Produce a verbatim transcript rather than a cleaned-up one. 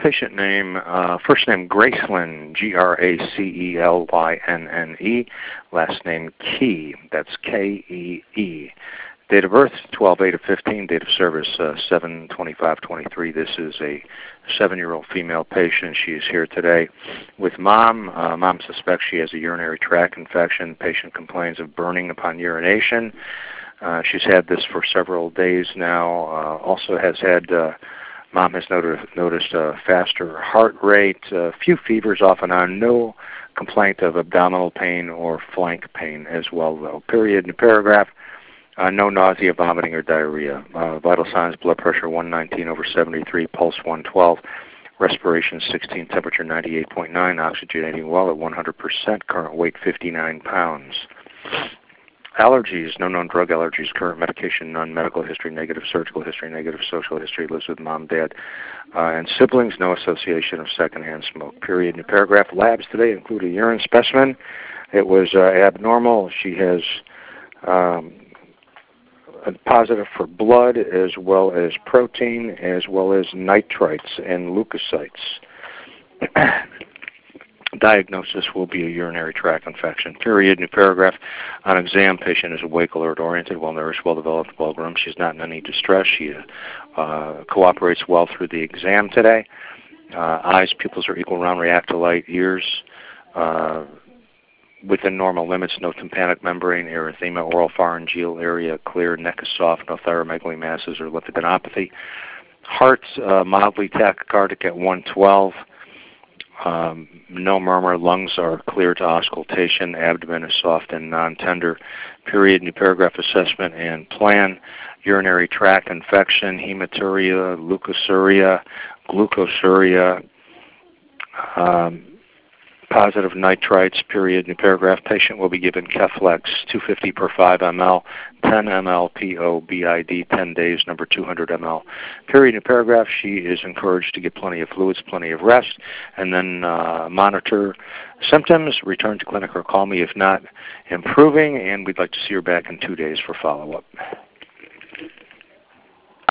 patient name, uh, first name Gracelynn, G R A C E L Y N N E, last name Key, that's K E E. Date of birth, twelve eight of fifteen, date of service, uh, seven twenty-five twenty-three. This is a seven-year-old female patient. She is here today with mom. Uh, mom suspects she has a urinary tract infection. Patient complains of burning upon urination. Uh, she's had this for several days now. Uh, also has had, uh, mom has noted, noticed a faster heart rate, a few fevers off and on, no complaint of abdominal pain or flank pain as well, though. Period in the paragraph. Uh, no nausea, vomiting, or diarrhea. Uh, vital signs, blood pressure one nineteen over seventy-three, pulse one twelve, respiration sixteen, temperature ninety-eight point nine, oxygenating well at one hundred percent, current weight fifty-nine pounds. Allergies, no known drug allergies, current medication, none, medical history, negative, surgical history, negative, social history, lives with mom, dad, uh, and siblings, no association of secondhand smoke. Period in the paragraph. Labs today include a urine specimen. It was uh, abnormal. She has um, positive for blood as well as protein as well as nitrites and leukocytes. Diagnosis will be a urinary tract infection. Period. New paragraph. On exam, patient is awake, alert, oriented, well nourished, well developed, well groomed. She's not in any distress. She uh, cooperates well through the exam today. Uh, eyes, pupils are equal, round, react to light. Ears uh, within normal limits, no tympanic membrane, erythema, oral pharyngeal area clear, neck is soft, no thyromegaly masses or lymphadenopathy. Heart uh, mildly tachycardic at one twelve, um, no murmur, lungs are clear to auscultation, abdomen is soft and non-tender. Period. New paragraph. Assessment and plan. Urinary tract infection, hematuria, leukosuria, glucosuria, um, positive nitrites. Period. New paragraph. Patient will be given Keflex two hundred fifty per five milliliters, ten milliliters P O B I D, ten days, number two hundred milliliters. Period. New paragraph. She is encouraged to get plenty of fluids, plenty of rest, and then uh, monitor symptoms, return to clinic or call me if not improving, and we'd like to see her back in two days for follow-up.